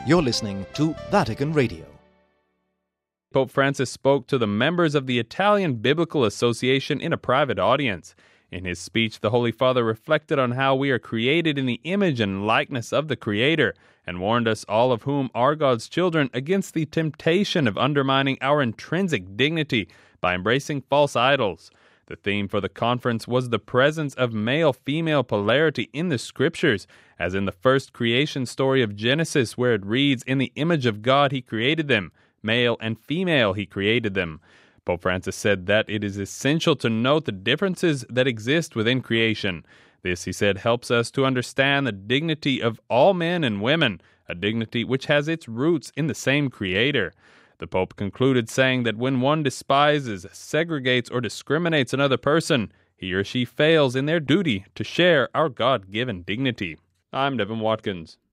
You're listening to Vatican Radio. Pope Francis spoke to the members of the Italian Biblical Association in a private audience. In his speech, the Holy Father reflected on how we are created in the image and likeness of the Creator, and warned us, all of whom are God's children, against the temptation of undermining our intrinsic dignity by embracing false idols. The theme for the conference was the presence of male-female polarity in the Scriptures, as in the first creation story of Genesis, where it reads, "In the image of God he created them, male and female he created them." Pope Francis said that it is essential to note the differences that exist within creation. This, he said, helps us to understand the dignity of all men and women, a dignity which has its roots in the same Creator. The Pope concluded saying that when one despises, segregates, or discriminates another person, he or she fails in their duty to share our God-given dignity. I'm Devin Watkins.